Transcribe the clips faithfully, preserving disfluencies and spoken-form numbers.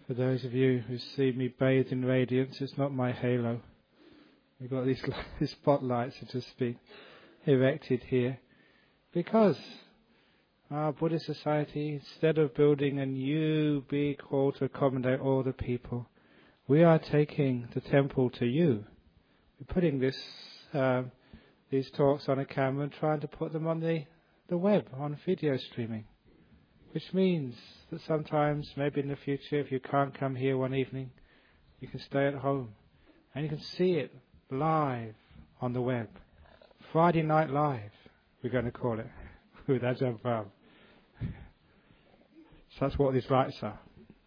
For those of you who see me bathed in radiance, it's not my halo. We've got these, these spotlights that just been erected here. Because our Buddhist society, instead of building a new big hall to accommodate all the people, we are taking the temple to you. We're putting this, um, these talks on a camera and trying to put them on the, the web, on video streaming. Which means that sometimes, maybe in the future, if you can't come here one evening, you can stay at home and you can see it live on the web. Friday Night Live, we're going to call it, with Ajahn Brahm. So that's what these rights are.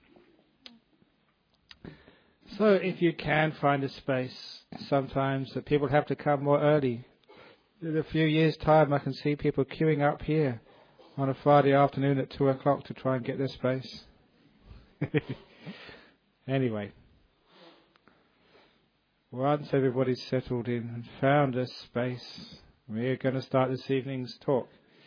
So if you can find a space, sometimes that people have to come more early. In a few years' time, I can see people queuing up here on a Friday afternoon at two o'clock to try and get their space. Anyway, once everybody's settled in and found a space, we're going to start this evening's talk.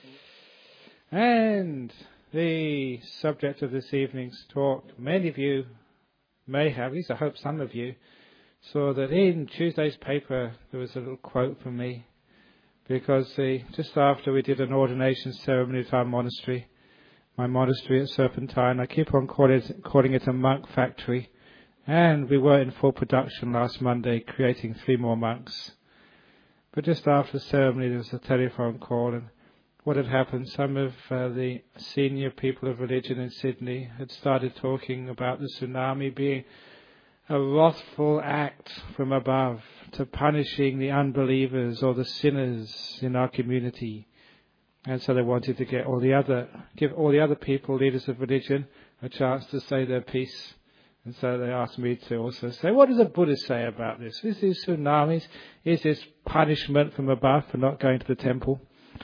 And the subject of this evening's talk, many of you may have, at least I hope some of you, saw that in Tuesday's paper there was a little quote from me. Because the, just after we did an ordination ceremony at our monastery, my monastery at Serpentine, I keep on calling it, calling it a monk factory, and we were in full production last Monday, creating three more monks. But just after the ceremony, there was a telephone call, and what had happened, some of uh, the senior people of religion in Sydney had started talking about the tsunami being a wrathful act from above to punishing the unbelievers or the sinners in our community. And so they wanted to get all the other, give all the other people, leaders of religion, a chance to say their piece. And so they asked me to also say, what does the Buddha say about this? Is this tsunamis? Is this punishment from above for not going to the temple?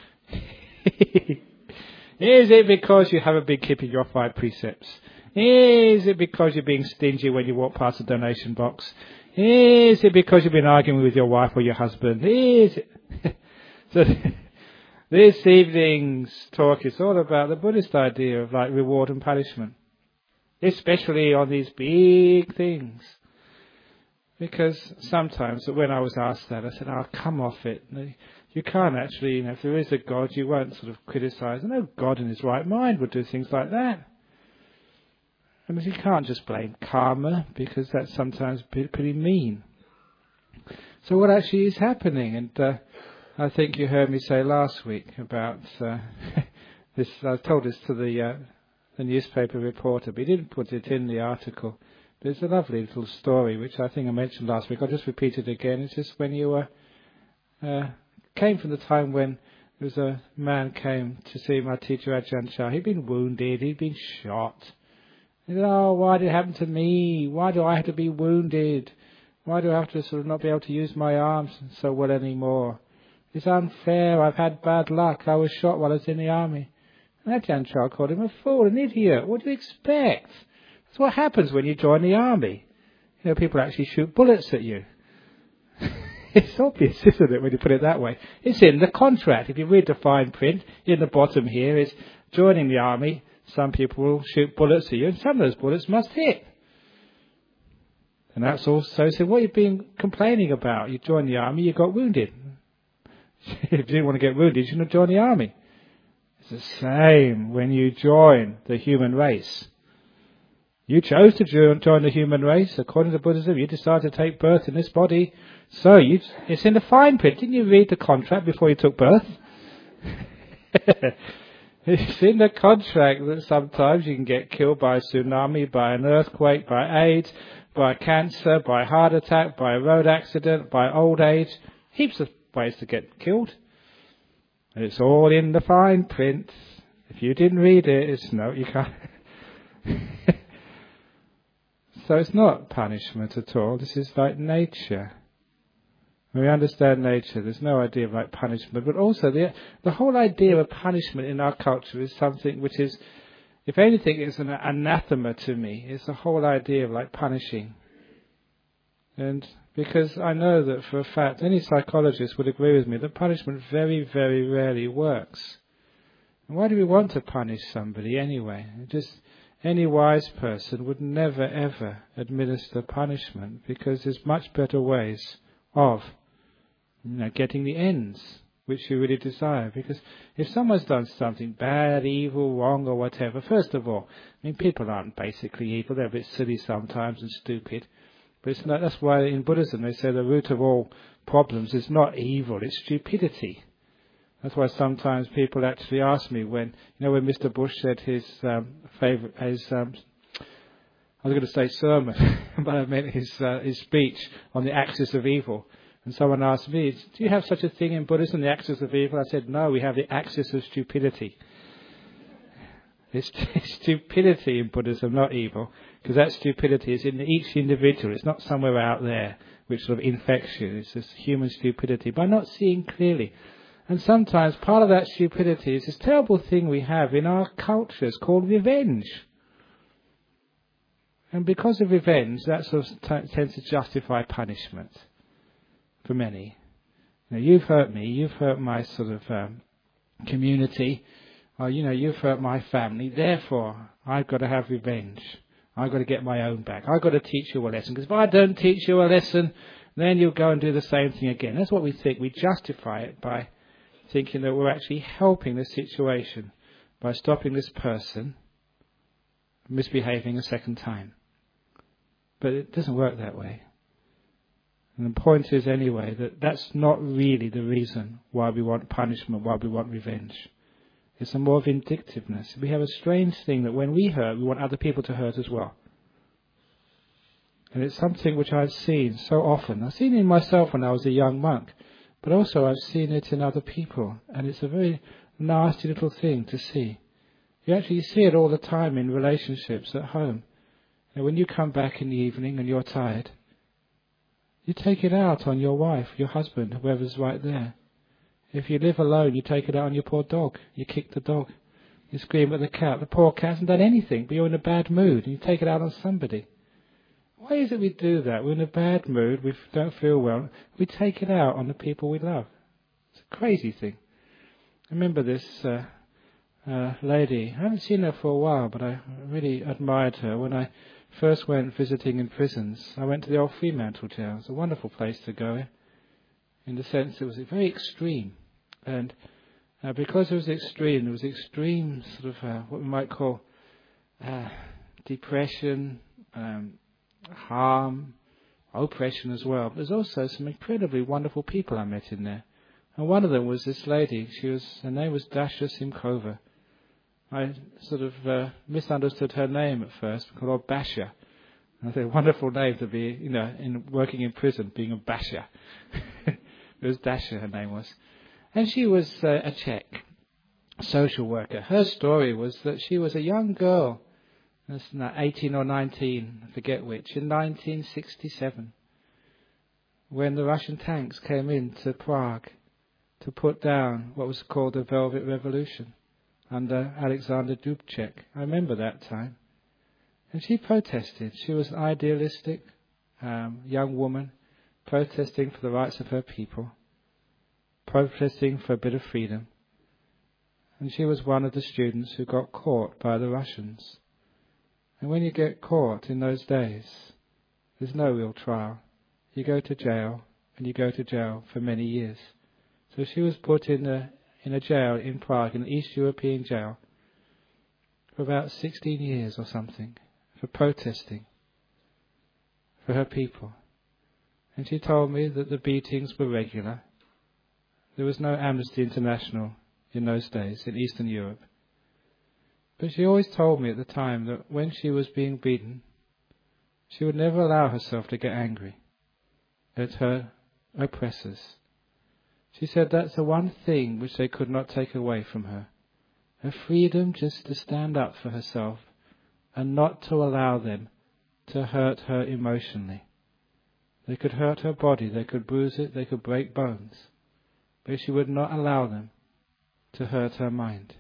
Is it because you haven't been keeping your five precepts? Is it because you're being stingy when you walk past the donation box? Is it because you've been arguing with your wife or your husband? Is it? So this evening's talk is all about the Buddhist idea of like reward and punishment, especially on these big things. Because sometimes when I was asked that, I said, "Oh, come off it. You can't actually, you know, if there is a God, you won't sort of criticise. No God in his right mind would do things like that." And you can't just blame karma, because that's sometimes pretty mean. So what actually is happening? And uh, I think you heard me say last week about uh, this. I told this to the uh, the newspaper reporter, but he didn't put it in the article. But it's a lovely little story, which I think I mentioned last week. I'll just repeat it again. It's just when you were uh, came from the time when there was a man came to see my teacher Ajahn Chah. He'd been wounded. He'd been shot. He said, "Oh, why did it happen to me? Why do I have to be wounded? Why do I have to sort of not be able to use my arms so well anymore? It's unfair. I've had bad luck. I was shot while I was in the army." And Ajahn Chah called him a fool, an idiot. What do you expect? That's what happens when you join the army. You know, people actually shoot bullets at you. It's obvious, isn't it, when you put it that way? It's in the contract. If you read the fine print, in the bottom here is joining the army. Some people will shoot bullets at you, and some of those bullets must hit. And that's also, so what you've been complaining about. You joined the army, you got wounded. If you didn't want to get wounded, you shouldn't have joined the army. It's the same when you join the human race. You chose to join the human race. According to Buddhism, you decided to take birth in this body. So you, it's in the fine print. Didn't you read the contract before you took birth? It's in the contract that sometimes you can get killed by a tsunami, by an earthquake, by AIDS, by cancer, by heart attack, by a road accident, by old age. Heaps of ways to get killed. And it's all in the fine print. If you didn't read it, it's no, you can't. So it's not punishment at all. This is like nature. When we understand nature, there's no idea of like punishment, but also the the whole idea of punishment in our culture is something which is, if anything, is an anathema to me. It's the whole idea of like punishing. And because I know that for a fact, any psychologist would agree with me that punishment very, very rarely works. And why do we want to punish somebody anyway? It just any wise person would never ever administer punishment, because there's much better ways of, you know, getting the ends which you really desire. Because if someone's done something bad, evil, wrong or whatever, first of all, I mean, people aren't basically evil. They're a bit silly sometimes and stupid. But it's not, that's why in Buddhism they say the root of all problems is not evil, it's stupidity. That's why sometimes people actually ask me when, you know, when Mister Bush said his um, favourite, his, um, I was going to say sermon, but I meant his uh, his speech on the axis of evil. And someone asked me, do you have such a thing in Buddhism, the axis of evil? I said, no, we have the axis of stupidity. It's stupidity in Buddhism, not evil, because that stupidity is in each individual. It's not somewhere out there which sort of infects you. It's just human stupidity by not seeing clearly. And sometimes part of that stupidity is this terrible thing we have in our cultures called revenge. And because of revenge, that sort of t- tends to justify punishment for many. You know, you've hurt me, you've hurt my sort of um, community, or, you know, you've hurt my family, therefore I've got to have revenge. I've got to get my own back. I've got to teach you a lesson, because if I don't teach you a lesson, then you'll go and do the same thing again. That's what we think. We justify it by thinking that we're actually helping the situation by stopping this person misbehaving a second time. But it doesn't work that way. And the point is anyway that that's not really the reason why we want punishment, why we want revenge. It's a more vindictiveness. We have a strange thing that when we hurt, we want other people to hurt as well. And it's something which I've seen so often. I've seen it in myself when I was a young monk. But also I've seen it in other people, and it's a very nasty little thing to see. You actually see it all the time in relationships at home. And when you come back in the evening and you're tired, you take it out on your wife, your husband, whoever's right there. If you live alone, you take it out on your poor dog. You kick the dog. You scream at the cat. The poor cat hasn't done anything, but you're in a bad mood, and you take it out on somebody. Why is it we do that? We're in a bad mood, we don't feel well. We take it out on the people we love. It's a crazy thing. I remember this uh, uh, lady. I haven't seen her for a while, but I really admired her. When I first went visiting in prisons, I went to the old Fremantle jail. It's a wonderful place to go, in the sense it was very extreme. And uh, because it was extreme, there was extreme sort of uh, what we might call uh, depression, um, harm, oppression as well. But there's also some incredibly wonderful people I met in there. And one of them was this lady. She was, her name was Dasha Simkova. I sort of uh, misunderstood her name at first, called Basha. And I said, wonderful name to be, you know, in working in prison, being a Basha. It was Dasha, her name was. And she was uh, a Czech social worker. Her story was that she was a young girl, eighteen or nineteen, I forget which, in nineteen sixty-seven, when the Russian tanks came into Prague to put down what was called the Velvet Revolution under Alexander Dubček. I remember that time. And she protested. She was an idealistic um, young woman protesting for the rights of her people, protesting for a bit of freedom. And she was one of the students who got caught by the Russians. And when you get caught in those days, there's no real trial. You go to jail, and you go to jail for many years. So she was put in a, in a jail in Prague, in an East European jail, for about sixteen years or something, for protesting for her people. And she told me that the beatings were regular. There was no Amnesty International in those days in Eastern Europe. But she always told me at the time that when she was being beaten, she would never allow herself to get angry at her oppressors. She said that's the one thing which they could not take away from her. Her freedom just to stand up for herself and not to allow them to hurt her emotionally. They could hurt her body, they could bruise it, they could break bones, but she would not allow them to hurt her mind.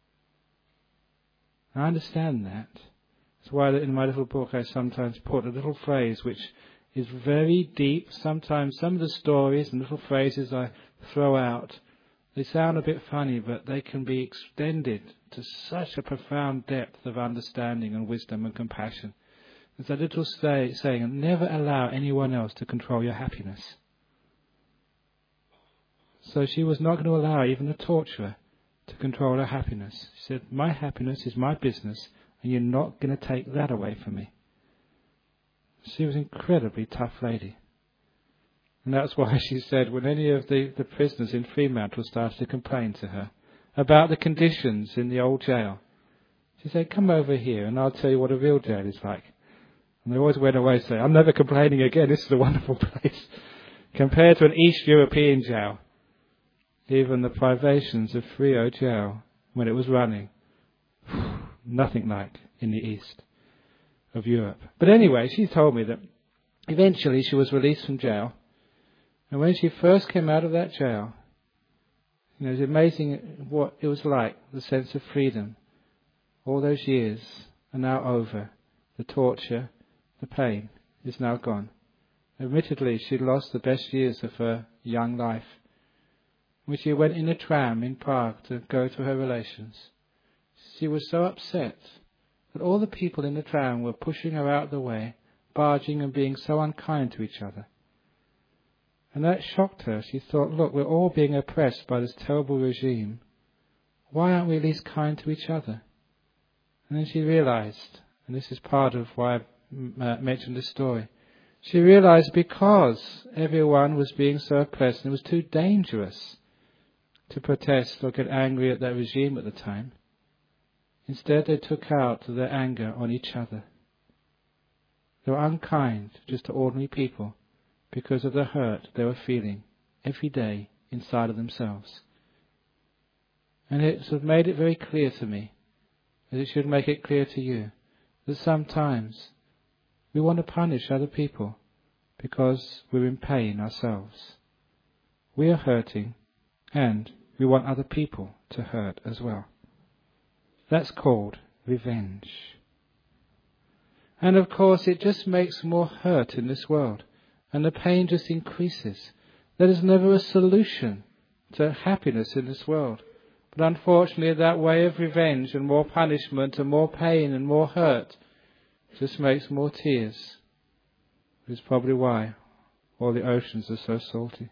I understand that. That's why in my little book I sometimes put a little phrase which is very deep. Sometimes some of the stories and little phrases I throw out, They sound a bit funny, but they can be extended to such a profound depth of understanding and wisdom and compassion. There's a little say, saying, never allow anyone else to control your happiness. So she was not going to allow even a torturer to control her happiness. She said, my happiness is my business, and you're not going to take that away from me. She was an incredibly tough lady. And that's why she said when any of the, the prisoners in Fremantle started to complain to her about the conditions in the old jail, she said, come over here and I'll tell you what a real jail is like. And they always went away saying, I'm never complaining again, this is a wonderful place. Compared to an East European jail, even the privations of Frio jail, when it was running, nothing like in the East of Europe. But anyway, she told me that eventually she was released from jail. And when she first came out of that jail, you know, it was amazing what it was like, the sense of freedom. All those years are now over. The torture, the pain is now gone. Admittedly, she'd lost the best years of her young life. When she went in a tram in Prague to go to her relations, she was so upset that all the people in the tram were pushing her out of the way, barging and being so unkind to each other. And that shocked her. She thought, look, we're all being oppressed by this terrible regime. Why aren't we at least kind to each other? And then she realized, and this is part of why I uh, mentioned this story, she realized because everyone was being so oppressed and it was too dangerous to protest or get angry at that regime at the time. Instead, they took out their anger on each other. They were unkind just to ordinary people because of the hurt they were feeling every day inside of themselves. And it sort of made it very clear to me, as it should make it clear to you, that sometimes we want to punish other people because we're in pain ourselves. We are hurting and we want other people to hurt as well. That's called revenge. And of course it just makes more hurt in this world. And the pain just increases. There is never a solution to happiness in this world. But unfortunately that way of revenge and more punishment and more pain and more hurt just makes more tears. Which is probably why all the oceans are so salty.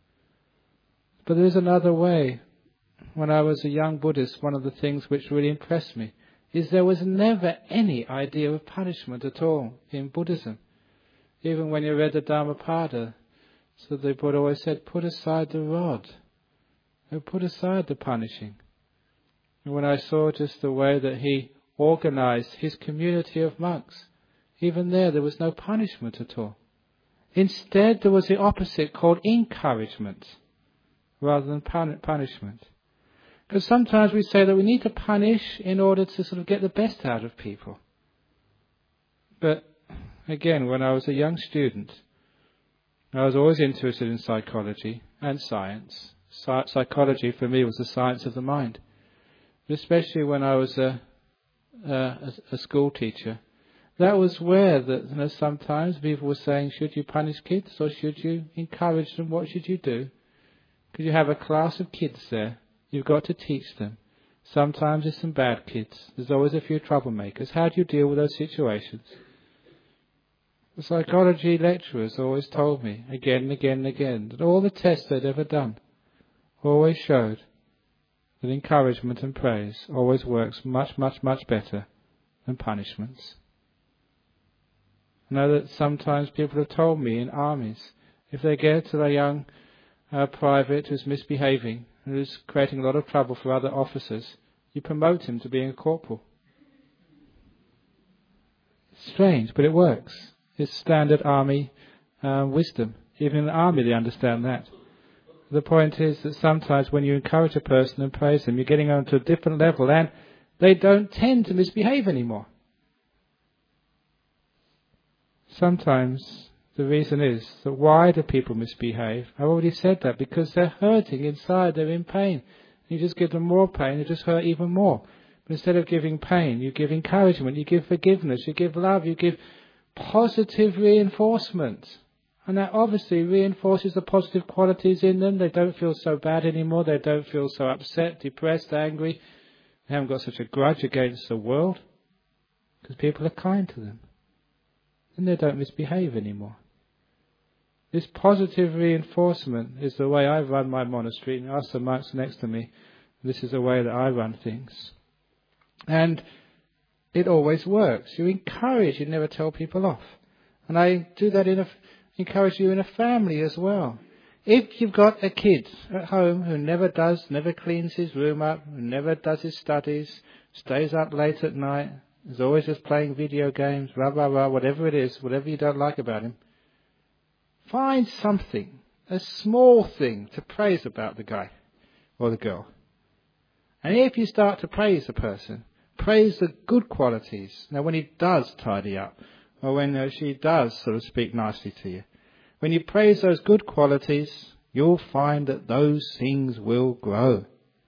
But there is another way. When I was a young Buddhist, one of the things which really impressed me is there was never any idea of punishment at all in Buddhism. Even when you read the Dhammapada, so the Buddha always said, put aside the rod. Put aside the punishing. And when I saw just the way that he organized his community of monks, even there, there was no punishment at all. Instead, there was the opposite called encouragement rather than pun- punishment. Because sometimes we say that we need to punish in order to sort of get the best out of people. But again, when I was a young student, I was always interested in psychology and science. Psy- psychology for me was the science of the mind. Especially when I was a, a, a school teacher. That was where that, you know, sometimes people were saying, should you punish kids or should you encourage them? What should you do? Because you have a class of kids there. You've got to teach them. Sometimes there's some bad kids. There's always a few troublemakers. How do you deal with those situations? The psychology lecturers always told me, again and again and again, that all the tests they'd ever done always showed that encouragement and praise always works much, much, much better than punishments. I know that sometimes people have told me in armies, if they get to a young uh, private who's misbehaving, who's creating a lot of trouble for other officers, you promote him to being a corporal. Strange, but it works. It's standard army uh, wisdom. Even in the army they understand that. The point is that sometimes when you encourage a person and praise them, you're getting on to a different level and they don't tend to misbehave anymore. Sometimes the reason is that why do people misbehave? I've already said that, because they're hurting inside, they're in pain. You just give them more pain, they just hurt even more. But instead of giving pain, you give encouragement, you give forgiveness, you give love, you give positive reinforcement. And that obviously reinforces the positive qualities in them. They don't feel so bad anymore. They don't feel so upset, depressed, angry. They haven't got such a grudge against the world because people are kind to them. And they don't misbehave anymore. This positive reinforcement is the way I run my monastery. And ask the monks next to me. This is the way that I run things. And it always works. You encourage, you never tell people off. And I do that in a... encourage you in a family as well. If you've got a kid at home who never does, never cleans his room up, who never does his studies, stays up late at night, is always just playing video games, blah, blah, blah, whatever it is, whatever you don't like about him, find something, a small thing to praise about the guy or the girl. And if you start to praise the person, praise the good qualities. Now when he does tidy up, or when uh, she does sort of speak nicely to you. When you praise those good qualities, you'll find that those things will grow.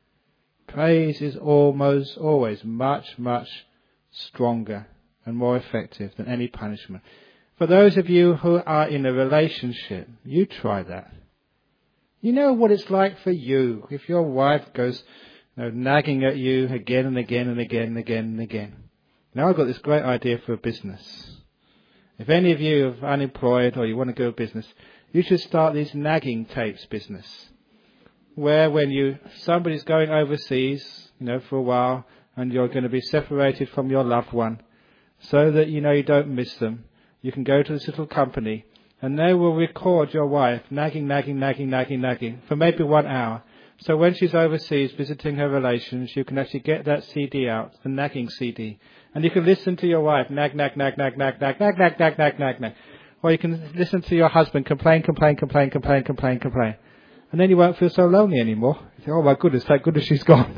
Praise is almost always much, much stronger and more effective than any punishment. For those of you who are in a relationship, you try that. You know what it's like for you if your wife goes you know, nagging at you again and again and again and again and again. Now I've got this great idea for a business. If any of you are unemployed or you want to go business, you should start this nagging tapes business. Where when you somebody's going overseas, you know, for a while, and you're going to be separated from your loved one, so that you know you don't miss them, you can go to this little company, and they will record your wife nagging, nagging, nagging, nagging, nagging for maybe one hour. So when she's overseas visiting her relations, you can actually get that C D out, the nagging C D. And you can listen to your wife nag, nag, nag, nag, nag, nag, nag, nag, nag, nag, nag, nag. Or you can listen to your husband complain, complain, complain, complain, complain, complain. And then you won't feel so lonely anymore. You say, oh my goodness, thank goodness she's gone.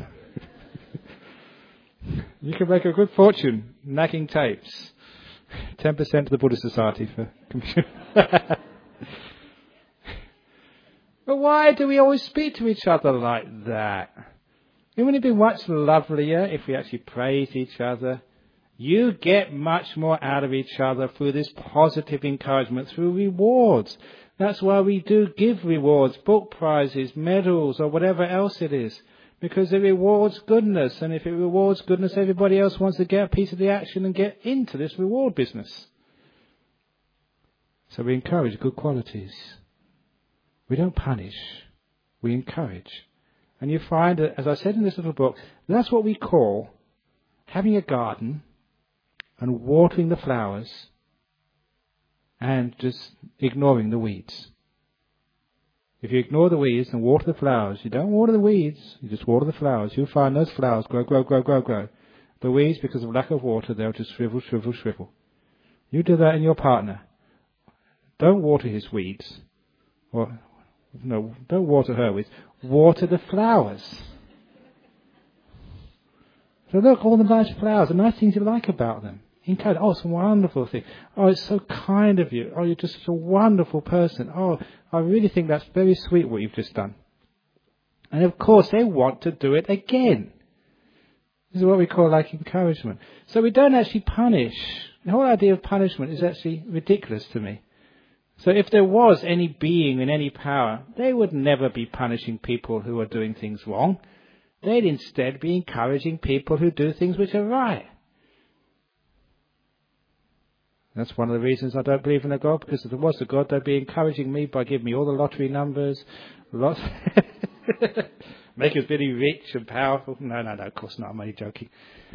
You can make a good fortune nagging tapes. ten percent of the Buddhist Society for computer. But why do we always speak to each other like that? It wouldn't be much lovelier if we actually praised each other. You get much more out of each other through this positive encouragement, through rewards. That's why we do give rewards, book prizes, medals, or whatever else it is. Because it rewards goodness, and if it rewards goodness, everybody else wants to get a piece of the action and get into this reward business. So we encourage good qualities. We don't punish, we encourage. And you find that, as I said in this little book, that's what we call having a garden and watering the flowers and just ignoring the weeds. If you ignore the weeds and water the flowers, you don't water the weeds, you just water the flowers. You'll find those flowers grow, grow, grow, grow, grow. The weeds, because of lack of water, they'll just shrivel, shrivel, shrivel. You do that in your partner. Don't water his weeds. Or, no, don't water her weeds. Water the flowers. So look, all the nice flowers, the nice things you like about them. Encourage. Oh, it's a wonderful thing. Oh, it's so kind of you. Oh, you're just such a wonderful person. Oh, I really think that's very sweet what you've just done. And of course, they want to do it again. This is what we call like encouragement. So we don't actually punish. The whole idea of punishment is actually ridiculous to me. So if there was any being in any power, they would never be punishing people who are doing things wrong. They'd instead be encouraging people who do things which are right. That's one of the reasons I don't believe in a God, because if there was a God, they'd be encouraging me by giving me all the lottery numbers, lots, make us really rich and powerful. No, no, no, of course not. I'm only joking.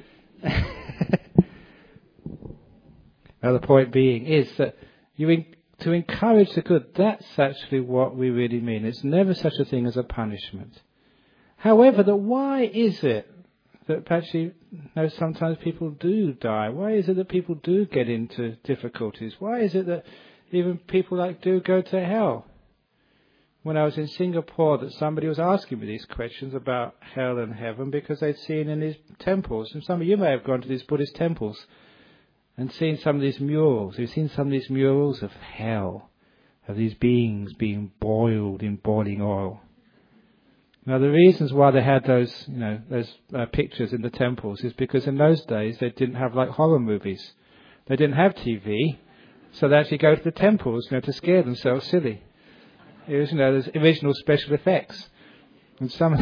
Now, the point being is that you in, to encourage the good, that's actually what we really mean. It's never such a thing as a punishment. However, the why is it that actually, you know, sometimes people do die? Why is it that people do get into difficulties? Why is it that even people like do go to hell? When I was in Singapore, that somebody was asking me these questions about hell and heaven because they'd seen in these temples, and some of you may have gone to these Buddhist temples and seen some of these murals. You've seen some of these murals of hell, of these beings being boiled in boiling oil. Now, the reasons why they had those, you know, those uh, pictures in the temples is because in those days they didn't have like horror movies. They didn't have T V. So they actually go to the temples, you know, to scare themselves silly. It was, you know, there's original special effects. And some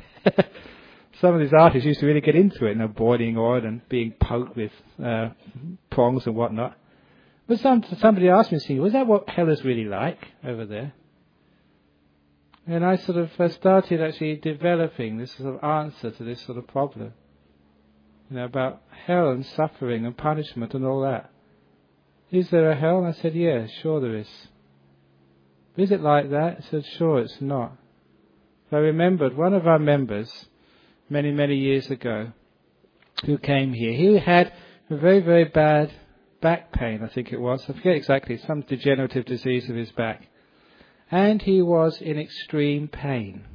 some of these artists used to really get into it, you know, boiling oil and being poked with uh, prongs and whatnot. But some, somebody asked me, was that what hell is really like over there? And I sort of uh, started actually developing this sort of answer to this sort of problem. You know, about hell and suffering and punishment and all that. Is there a hell? And I said, yeah, sure there is. Is it like that? I said, sure, it's not. So I remembered one of our members, many, many years ago, who came here. He had a very, very bad back pain, I think it was. I forget exactly, some degenerative disease of his back. And he was in extreme pain.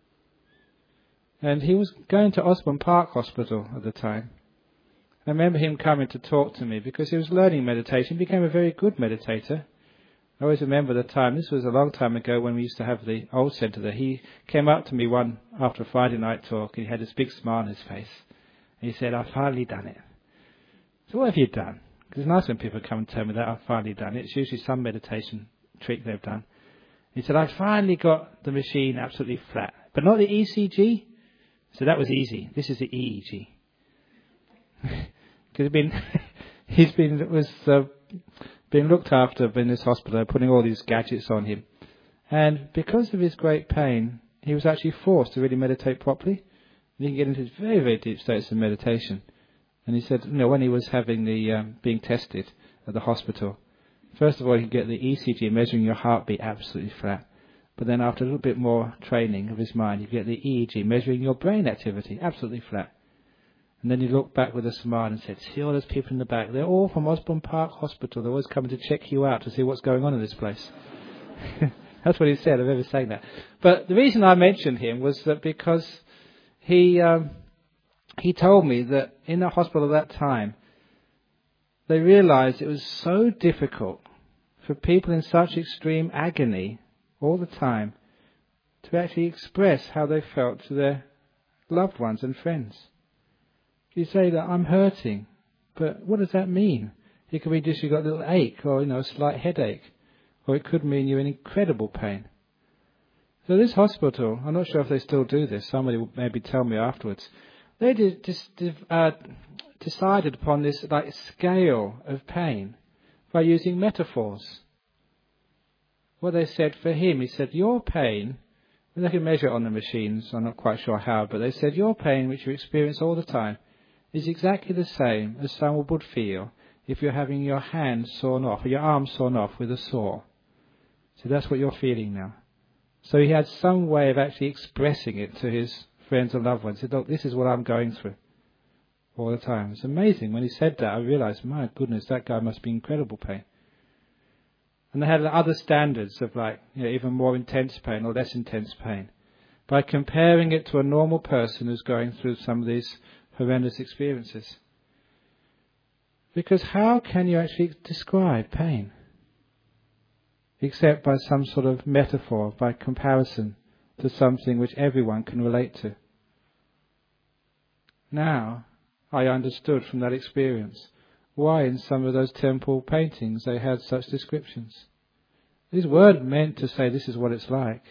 And he was going to Osborne Park Hospital at the time. I remember him coming to talk to me because he was learning meditation. He became a very good meditator. I always remember the time, this was a long time ago when we used to have the old centre there. He came up to me one after a Friday night talk and he had this big smile on his face. And he said, I've finally done it. So what have you done? Because it's nice when people come and tell me that I've finally done it. It's usually some meditation trick they've done. He said, I finally got the machine absolutely flat. But not the E C G? So that was easy. This is the E E G. Because he's been, he's been, was uh, being looked after in this hospital, putting all these gadgets on him. And because of his great pain, he was actually forced to really meditate properly. And he can get into very, very deep states of meditation. And he said, you know, when he was having the, um, being tested at the hospital, first of all, you get the E C G measuring your heartbeat absolutely flat. But then after a little bit more training of his mind, you get the E E G measuring your brain activity absolutely flat. And then he looked back with a smile and said, see all those people in the back? They're all from Osborne Park Hospital. They're always coming to check you out to see what's going on in this place. That's what he said. I've never saying that. But the reason I mentioned him was that because he um, he told me that in the hospital at that time, they realized it was so difficult for people in such extreme agony all the time to actually express how they felt to their loved ones and friends. You say that I'm hurting, but what does that mean? It could be just you've got a little ache or, you know, a slight headache, or it could mean you're in incredible pain. So this hospital, I'm not sure if they still do this, somebody will maybe tell me afterwards, they did, just uh, decided upon this like scale of pain by using metaphors. What they said for him, he said, your pain, and they can measure it on the machines, I'm not quite sure how, but they said your pain, which you experience all the time, is exactly the same as someone would feel if you're having your hand sawn off, or your arm sawn off with a saw. So that's what you're feeling now. So he had some way of actually expressing it to his friends and loved ones. He said, look, this is what I'm going through all the time. It's amazing. When he said that, I realized, my goodness, that guy must be in incredible pain. And they had other standards of like, you know, even more intense pain or less intense pain, by comparing it to a normal person who's going through some of these horrendous experiences. Because how can you actually describe pain? Except by some sort of metaphor, by comparison to something which everyone can relate to. Now, I understood from that experience why in some of those temple paintings they had such descriptions. These weren't meant to say this is what it's like.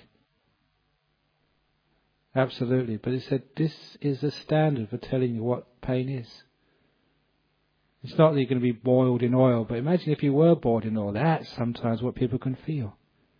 Absolutely. But it said this is the standard for telling you what pain is. It's not that you're going to be boiled in oil, but imagine if you were boiled in oil. That's sometimes what people can feel.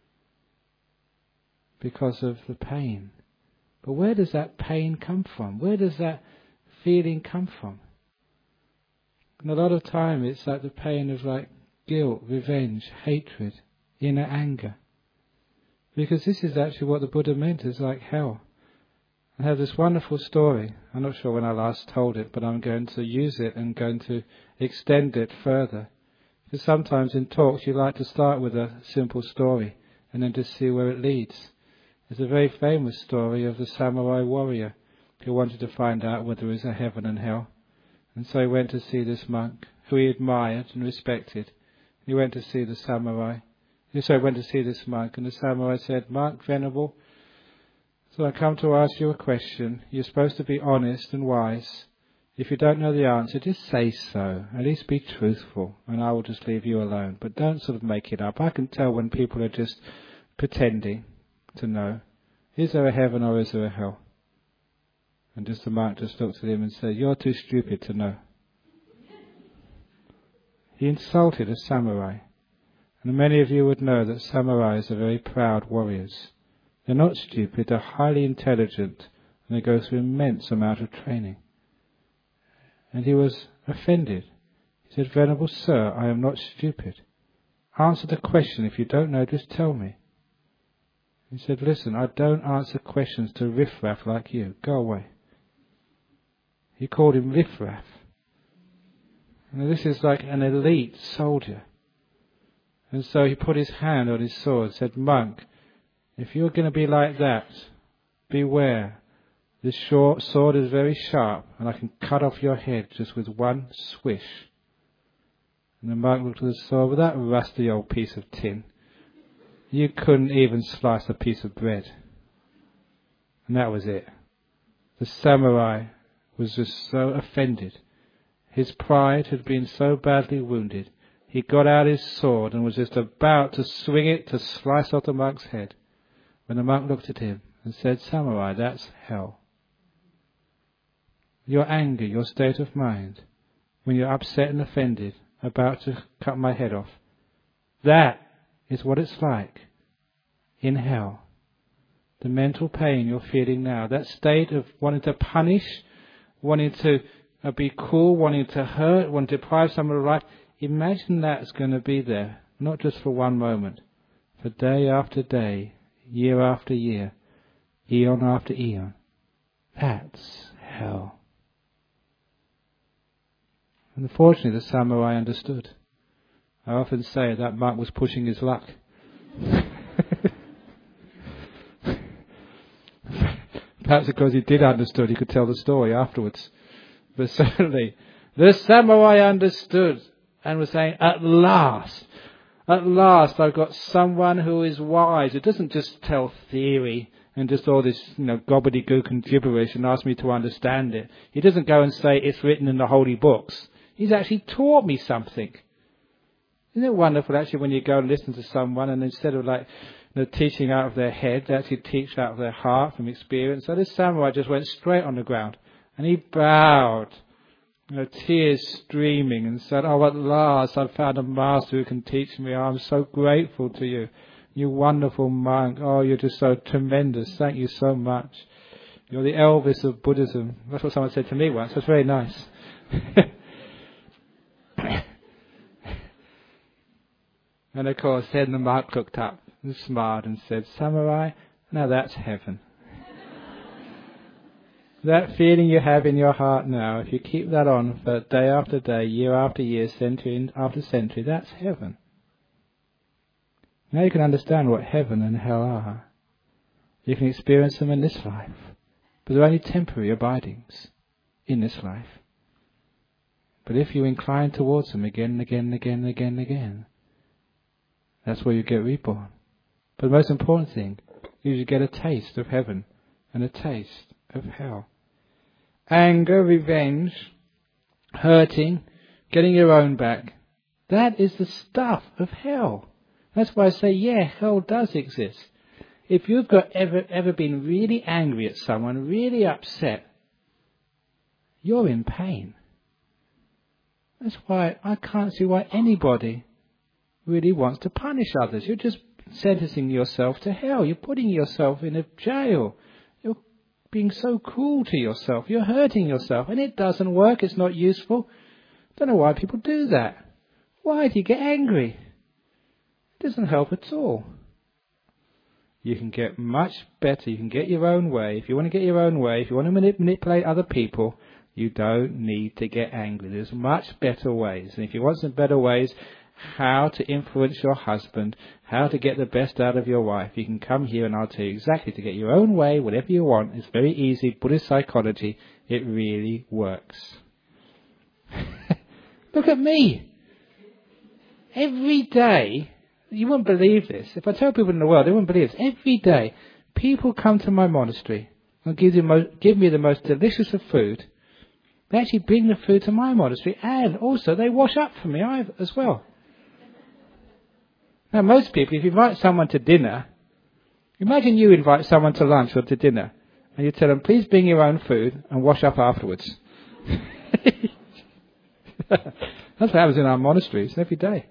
Because of the pain. But where does that pain come from? Where does that feeling come from? And a lot of time it's like the pain of like guilt, revenge, hatred, inner anger. Because this is actually what the Buddha meant as like hell. I have this wonderful story. I'm not sure when I last told it, but I'm going to use it and going to extend it further. Because sometimes in talks you like to start with a simple story and then just see where it leads. There's a very famous story of the samurai warrior who wanted to find out whether there was a heaven and hell. And so he went to see this monk who he admired and respected. He went to see the samurai. So he went to see this monk, and the samurai said, Monk, Venerable, so I come to ask you a question. You're supposed to be honest and wise. If you don't know the answer, just say so. At least be truthful, and I will just leave you alone. But don't sort of make it up. I can tell when people are just pretending to know. Is there a heaven or is there a hell? And just the monk just looked at him and said, you're too stupid to know. He insulted a samurai. And many of you would know that samurais are very proud warriors. They're not stupid, they're highly intelligent, and they go through an immense amount of training. And he was offended. He said, Venerable Sir, I am not stupid. Answer the question. If you don't know, just tell me. He said, listen, I don't answer questions to riffraff like you. Go away. He called him riffraff. And this is like an elite soldier. And so he put his hand on his sword and said, Monk, if you're going to be like that, beware. This short sword is very sharp, and I can cut off your head just with one swish. And the monk looked at the sword, with that rusty old piece of tin, you couldn't even slice a piece of bread. And that was it. The samurai was just so offended. His pride had been so badly wounded. He got out his sword and was just about to swing it to slice off the monk's head, when the monk looked at him and said, Samurai, that's hell. Your anger, your state of mind, when you're upset and offended, about to cut my head off, that is what it's like in hell. The mental pain you're feeling now, that state of wanting to punish, wanting to uh, be cruel, wanting to hurt, wanting to deprive someone of life, imagine that's going to be there, not just for one moment, for day after day, year after year, eon after eon. That's hell. And unfortunately, the samurai understood. I often say that monk was pushing his luck. Perhaps because he did understood, he could tell the story afterwards. But certainly, the samurai understood and was saying, at last, at last I've got someone who is wise. It doesn't just tell theory and just all this, you know, gobbledygook and gibberish and ask me to understand it. He doesn't go and say it's written in the holy books. He's actually taught me something. Isn't it wonderful actually when you go and listen to someone and instead of like, you know, teaching out of their head, they actually teach out of their heart from experience. So this samurai just went straight on the ground and he bowed, you know, tears streaming, and said, oh, at last I've found a master who can teach me. I'm so grateful to you. You wonderful monk. Oh, you're just so tremendous. Thank you so much. You're the Elvis of Buddhism. That's what someone said to me once. That's very nice. And of course, then the monk looked up and smiled and said, Samurai, now that's heaven. That feeling you have in your heart now, if you keep that on for day after day, year after year, century after century, that's heaven. Now you can understand what heaven and hell are. You can experience them in this life, but they're only temporary abidings in this life. But if you incline towards them again and again and again and again and again, that's where you get reborn. But the most important thing is you get a taste of heaven and a taste of hell. Anger, revenge, hurting, getting your own back, that is the stuff of hell. That's why I say, yeah, hell does exist. If you've got ever ever been really angry at someone, really upset, you're in pain. That's why I can't see why anybody really wants to punish others. You're just sentencing yourself to hell. You're putting yourself in a jail. You're being so cruel to yourself. You're hurting yourself. And it doesn't work. It's not useful. Don't know why people do that. Why do you get angry? It doesn't help at all. You can get much better. You can get your own way. If you want to get your own way, if you want to manip- manipulate other people, you don't need to get angry. There's much better ways. And if you want some better ways, how to influence your husband, how to get the best out of your wife, you can come here and I'll tell you exactly to get your own way, whatever you want. It's very easy. Buddhist psychology, it really works. Look at me. Every day, you won't believe this. If I tell people in the world, they won't believe this. Every day, people come to my monastery and give, the mo- give me the most delicious of food. They actually bring the food to my monastery, and also they wash up for me as well. Now, most people, if you invite someone to dinner, imagine you invite someone to lunch or to dinner, and you tell them, please bring your own food and wash up afterwards. That's what happens in our monasteries every day.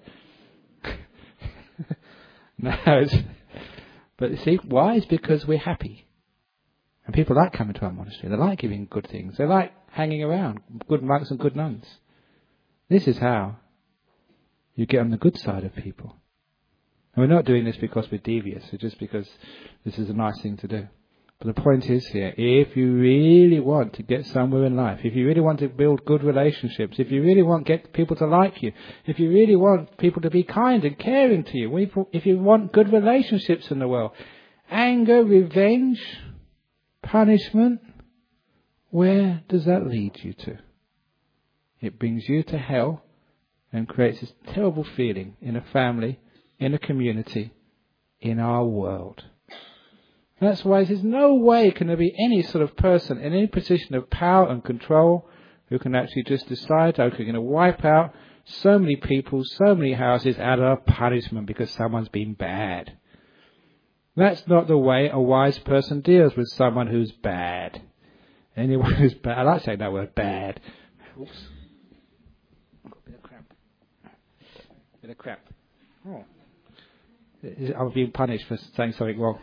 No, it's, but you see, why? It's because we're happy. And people like coming to our monastery. They like giving good things. They like hanging around, good monks and good nuns. This is how you get on the good side of people. And we're not doing this because we're devious. It's just because this is a nice thing to do. But the point is here, if you really want to get somewhere in life, if you really want to build good relationships, if you really want to get people to like you, if you really want people to be kind and caring to you, if you want good relationships in the world, anger, revenge, punishment, where does that lead you to? It brings you to hell and creates this terrible feeling in a family, in a community, in our world. That's why there's no way can there be any sort of person in any position of power and control who can actually just decide, okay, we're going to wipe out so many people, so many houses out of punishment because someone's been bad. That's not the way a wise person deals with someone who's bad. Anyone who's bad, I like saying that word, bad. Oops. Got a bit of cramp. Bit of cramp. Oh. I'm being punished for saying something wrong.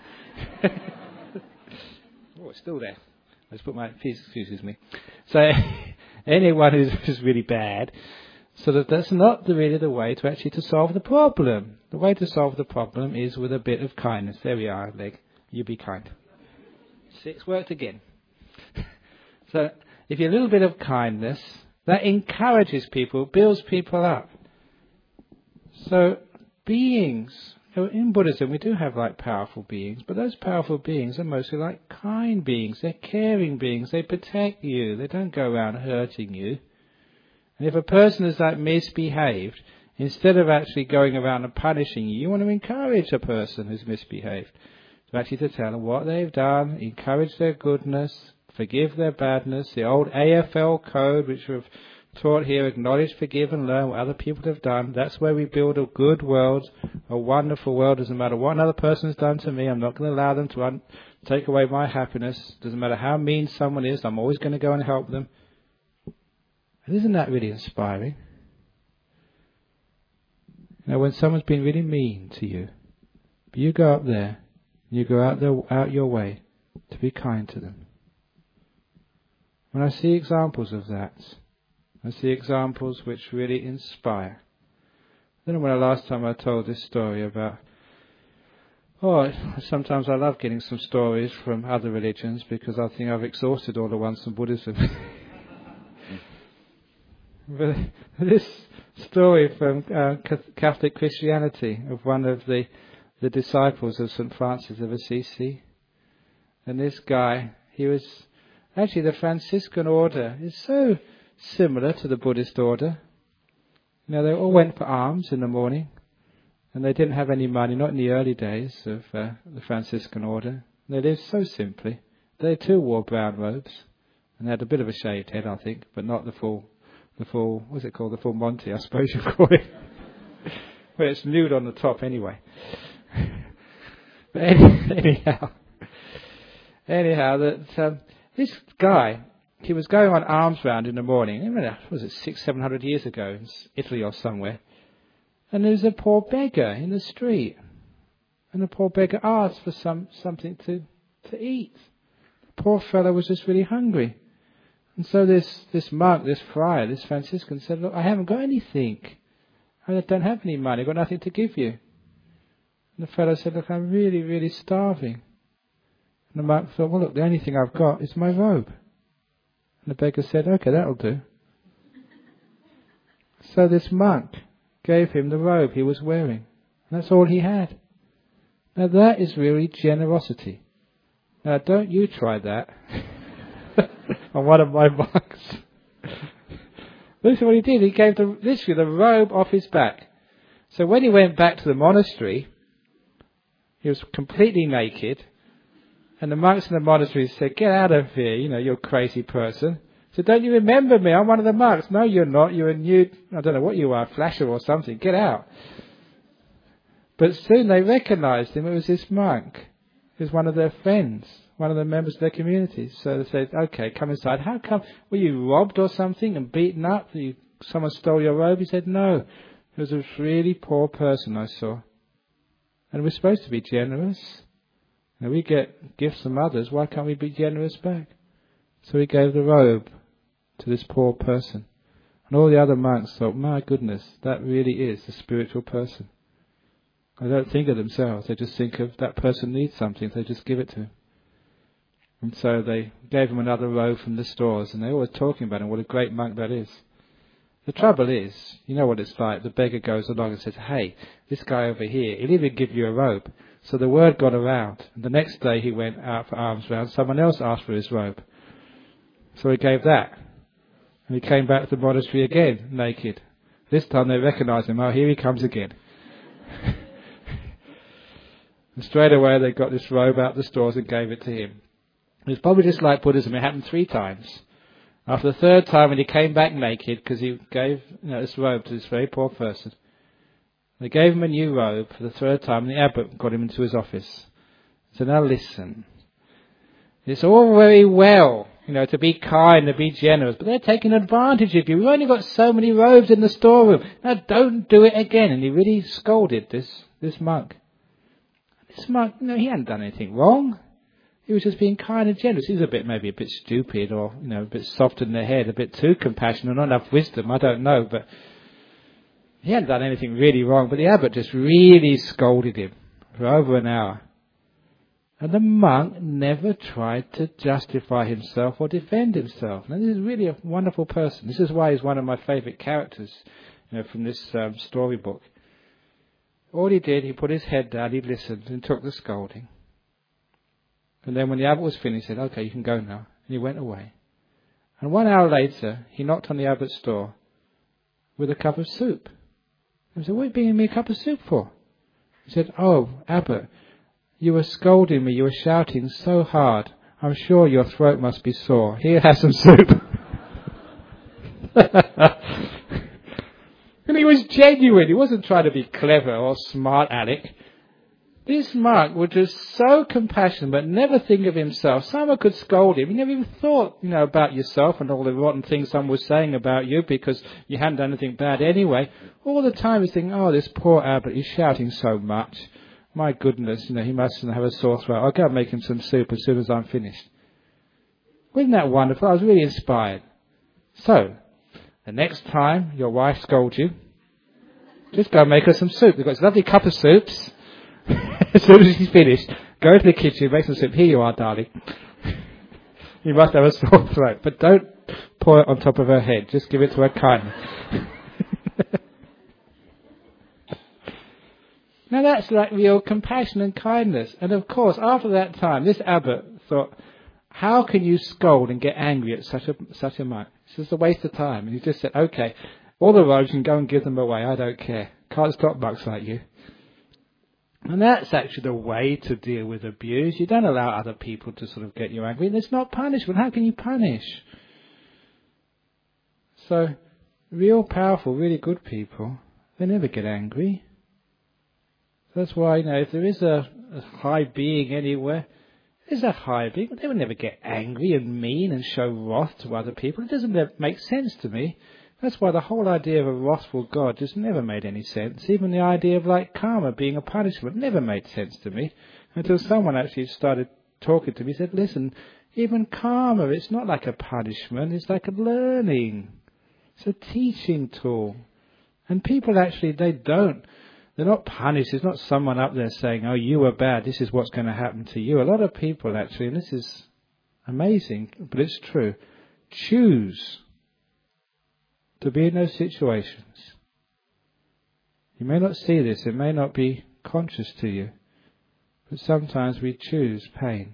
Oh, it's still there. Let's put my, please excuse me. So, anyone who's, who's really bad, so that that's not the, really the way to actually to solve the problem. The way to solve the problem is with a bit of kindness. There we are, Leg. You be kind. Six worked again. So, if you're a little bit of kindness, that encourages people, builds people up. So, beings. In Buddhism, we do have like powerful beings, but those powerful beings are mostly like kind beings. They're caring beings. They protect you. They don't go around hurting you. And if a person is like misbehaved, instead of actually going around and punishing you, you want to encourage a person who's misbehaved. To actually to tell them what they've done, encourage their goodness, forgive their badness. The old A F L code, which we've taught here, acknowledge, forgive and learn what other people have done. That's where we build a good world, a wonderful world. Doesn't matter what another person has done to me, I'm not going to allow them to un- take away my happiness. Doesn't matter how mean someone is, I'm always going to go and help them. And isn't that really inspiring? Now when someone's been really mean to you, but you go up there, you go out, there, out your way to be kind to them. When I see examples of that, I see examples which really inspire. I don't know when the last time I told this story about, oh, sometimes I love getting some stories from other religions because I think I've exhausted all the ones from Buddhism. But this story from uh, Catholic Christianity of one of the, the disciples of Saint Francis of Assisi. And this guy, he was, actually the Franciscan order is so similar to the Buddhist order. You know, they all went for alms in the morning, and they didn't have any money, not in the early days of uh, the Franciscan order. They lived so simply. They too wore brown robes, and they had a bit of a shaved head, I think, but not the full, the full, what's it called, the full Monty, I suppose you call it. Well, it's nude on the top anyway. But any, anyhow, anyhow, that um, this guy, he was going on alms round in the morning. I remember, was it six, seven hundred years ago in Italy or somewhere? And there was a poor beggar in the street, and the poor beggar asked for some something to to eat. The poor fellow was just really hungry, and so this this monk, this friar, this Franciscan said, "Look, I haven't got anything. I don't have any money. I've got nothing to give you." And the fellow said, "Look, I'm really, really starving." And the monk thought, "Well, look, the only thing I've got is my robe." And the beggar said, "Okay, that'll do." So this monk gave him the robe he was wearing. And that's all he had. Now that is really generosity. Now don't you try that on one of my monks. Listen what he did. He gave the, literally the robe off his back. So when he went back to the monastery, he was completely naked. And the monks in the monastery said, "Get out of here, you know, you're a crazy person." He said, don't you remember me? I'm one of the monks. No, you're not. You're a new, I don't know what you are, flasher or something. Get out. But soon they recognized him. It was this monk. He was one of their friends, one of the members of their community. So they said, okay, come inside. How come? Were you robbed or something and beaten up? You, someone stole your robe? He said, no. It was a really poor person I saw. And we're supposed to be generous. Now we get gifts from others. Why can't we be generous back? So he gave the robe to this poor person. And all the other monks thought, my goodness, that really is a spiritual person. They don't think of themselves. They just think of that person needs something. So they just give it to him. And so they gave him another robe from the stores. And they're always talking about him, what a great monk that is. The trouble is, you know what it's like. The beggar goes along and says, hey, this guy over here, he'll even give you a robe. So the word got around. And the next day he went out for alms round. Someone else asked for his robe. So he gave that. And he came back to the monastery again, naked. This time they recognized him. Oh, here he comes again. And straight away they got this robe out of the stores and gave it to him. It was probably just like Buddhism. It happened three times. After the third time, when he came back naked, because he gave you know, this robe to this very poor person, they gave him a new robe for the third time, and the abbot got him into his office. So now listen. It's all very well, you know, to be kind, to be generous, but they're taking advantage of you. We've only got so many robes in the storeroom. Now don't do it again. And he really scolded this, this monk. This monk, you know, he hadn't done anything wrong. He was just being kind and generous. He was a bit, maybe a bit stupid or, you know, a bit soft in the head, a bit too compassionate, not enough wisdom, I don't know, but he hadn't done anything really wrong. But the abbot just really scolded him for over an hour. And the monk never tried to justify himself or defend himself. Now, this is really a wonderful person. This is why he's one of my favourite characters, you know, from this um, storybook. All he did, he put his head down, he listened and took the scolding. And then when the abbot was finished, he said, okay, you can go now. And he went away. And one hour later, he knocked on the abbot's door with a cup of soup. And he said, what are you bringing me a cup of soup for? He said, oh, abbot, you were scolding me, you were shouting so hard. I'm sure your throat must be sore. Here, have some soup. And he was genuine. He wasn't trying to be clever or smart aleck. This monk was just so compassionate, but never think of himself. Someone could scold him. He never even thought, you know, about yourself and all the rotten things someone was saying about you because you hadn't done anything bad anyway. All the time he's thinking, oh, this poor abbot, he's shouting so much. My goodness, you know, he mustn't have a sore throat. I'll go and make him some soup as soon as I'm finished. Wasn't that wonderful? I was really inspired. So, the next time your wife scolds you, just go and make her some soup. They've got this lovely cup of soups. As soon as she's finished, go to the kitchen, make some soup. Here you are, darling. You must have a sore throat. But don't pour it on top of her head. Just give it to her kindly. Now that's like real compassion and kindness. And of course, after that time, this abbot thought, how can you scold and get angry at such a such a monk? It's just a waste of time. And he just said, okay, all the robes, you can go and give them away. I don't care. Can't stop monks like you. And that's actually the way to deal with abuse. You don't allow other people to sort of get you angry. And it's not punishment. How can you punish? So, real powerful, really good people, they never get angry. That's why, you know, if there is a, a high being anywhere, there's a high being, but they would never get angry and mean and show wrath to other people. It doesn't make sense to me. That's why the whole idea of a wrathful God just never made any sense. Even the idea of like karma being a punishment never made sense to me. Until someone actually started talking to me, said, listen, even karma, it's not like a punishment, it's like a learning. It's a teaching tool. And people actually, they don't, they're not punished. There's not someone up there saying, oh, you were bad, this is what's going to happen to you. A lot of people actually, and this is amazing, but it's true, choose to be in those situations. You may not see this, it may not be conscious to you, but sometimes we choose pain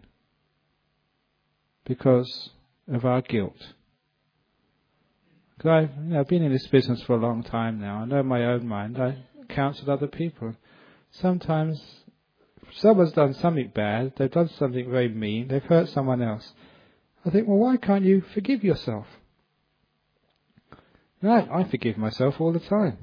because of our guilt. Because I've you know, been in this business for a long time now. I know my own mind. I counsel other people. Sometimes someone's done something bad, they've done something very mean, they've hurt someone else. I think, well, why can't you forgive yourself? No, I forgive myself all the time.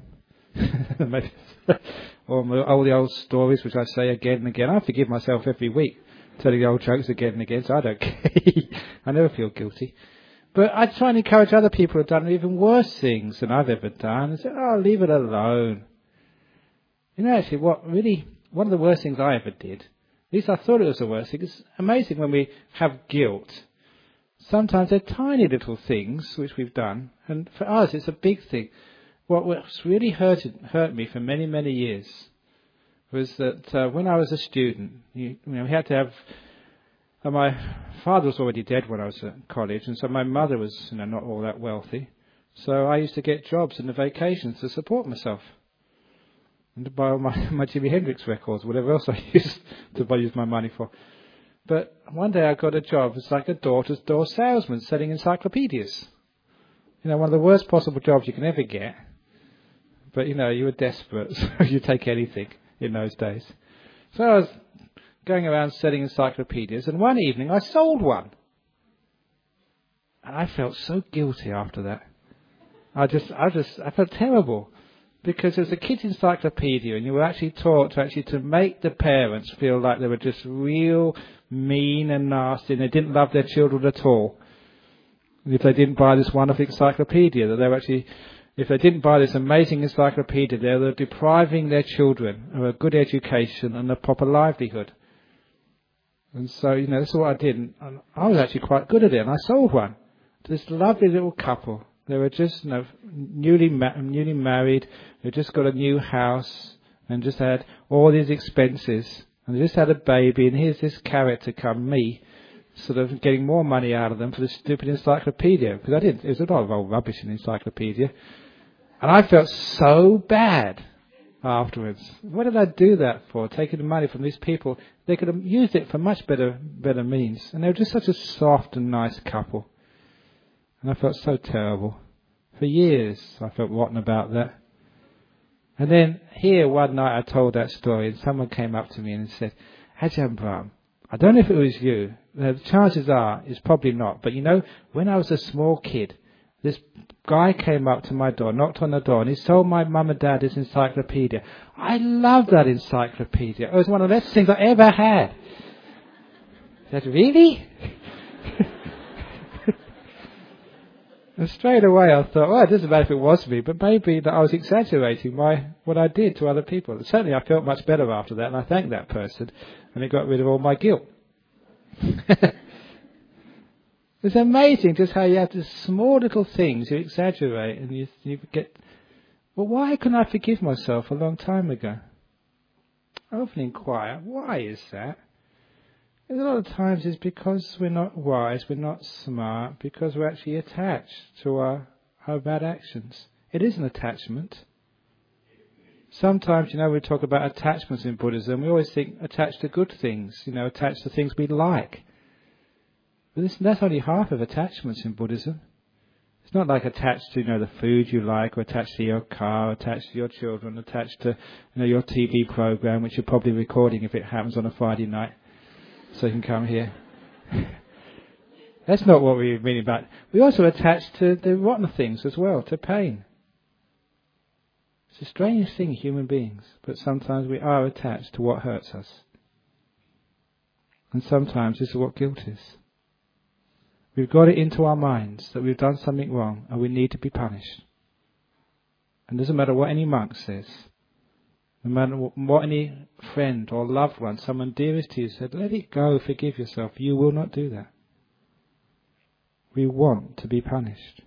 Or all the old stories which I say again and again. I forgive myself every week, telling the old jokes again and again, so I don't care. I never feel guilty. But I try and encourage other people who have done even worse things than I've ever done and say, oh, leave it alone. You know, actually, what really, one of the worst things I ever did, at least I thought it was the worst thing, it's amazing when we have guilt. Sometimes they're tiny little things which we've done, and for us it's a big thing. What's really hurt, hurt me for many, many years was that uh, when I was a student, you, you know, we had to have... Uh, my father was already dead when I was at college, and so my mother was, you know, not all that wealthy. So I used to get jobs in the vacations to support myself. And to buy all my, my Jimi Hendrix records, whatever else I used to buy, use my money for. But one day I got a job as like a door-to-door salesman selling encyclopedias. You know, one of the worst possible jobs you can ever get. But, you know, you were desperate, so you take anything in those days. So I was going around selling encyclopedias, and one evening I sold one. And I felt so guilty after that. I just, I just, I felt terrible. Because it was a kid's encyclopedia, and you were actually taught to actually to make the parents feel like they were just real mean and nasty, and they didn't love their children at all. If they didn't buy this wonderful encyclopedia, that they were actually, if they didn't buy this amazing encyclopedia, they were depriving their children of a good education and a proper livelihood. And so, you know, this is what I did, and I was actually quite good at it, and I sold one to this lovely little couple. They were just, you know, newly ma- newly married. They just got a new house and just had all these expenses. And they just had a baby. And here's this character come, me, sort of getting more money out of them for this stupid encyclopedia. Because I didn't. It was a lot of old rubbish in the encyclopedia. And I felt so bad afterwards. What did I do that for? Taking the money from these people. They could have used it for much better better means. And they were just such a soft and nice couple. And I felt so terrible. For years I felt rotten about that. And then here one night I told that story, and someone came up to me and said, Ajahn Brahm, I don't know if it was you. The chances are it's probably not. But you know, when I was a small kid, this guy came up to my door, knocked on the door, and he sold my mum and dad this encyclopedia. I loved that encyclopedia. It was one of the best things I ever had. I said, really? And straight away I thought, well, it doesn't matter if it was me, but maybe that I was exaggerating my what I did to other people. And certainly I felt much better after that, and I thanked that person, and it got rid of all my guilt. It's amazing just how you have these small little things, you exaggerate, and you, you get, well, why couldn't I forgive myself a long time ago? I often inquire, why is that? A lot of times it's because we're not wise, we're not smart, because we're actually attached to our, our bad actions. It is an attachment. Sometimes, you know, we talk about attachments in Buddhism, we always think attached to good things, you know, attached to things we like. But this, that's only half of attachments in Buddhism. It's not like attached to, you know, the food you like, or attached to your car, attached to your children, attached to, you know, your T V program, which you're probably recording if it happens on a Friday night. So you can come here. That's not what we mean about. We also attach to the rotten things as well, to pain. It's a strange thing, human beings, but sometimes we are attached to what hurts us. And sometimes this is what guilt is. We've got it into our minds that we've done something wrong and we need to be punished. And it doesn't matter what any monk says. No matter what any friend or loved one, someone dearest to you said, let it go, forgive yourself. You will not do that. We want to be punished.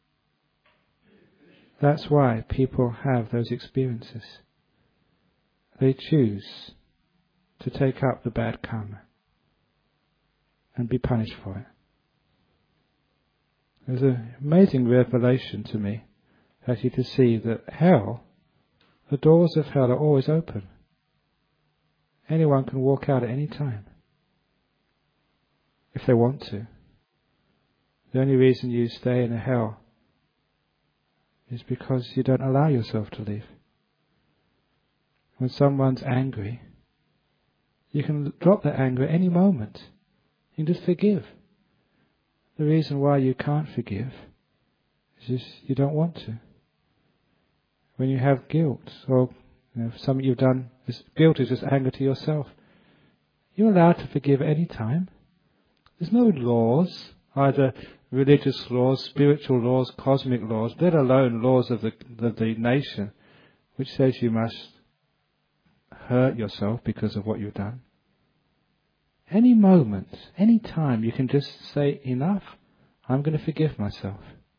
That's why people have those experiences. They choose to take up the bad karma and be punished for it. There's an amazing revelation to me, actually, to see that hell, the doors of hell are always open. Anyone can walk out at any time, if they want to. The only reason you stay in a hell is because you don't allow yourself to leave. When someone's angry, you can drop that anger at any moment. You can just forgive. The reason why you can't forgive is just you don't want to. When you have guilt, or you know, something you've done, this guilt is just anger to yourself. You're allowed to forgive at any time. There's no laws, either religious laws, spiritual laws, cosmic laws, let alone laws of the, of the nation, which says you must hurt yourself because of what you've done. Any moment, any time, you can just say, enough, I'm going to forgive myself.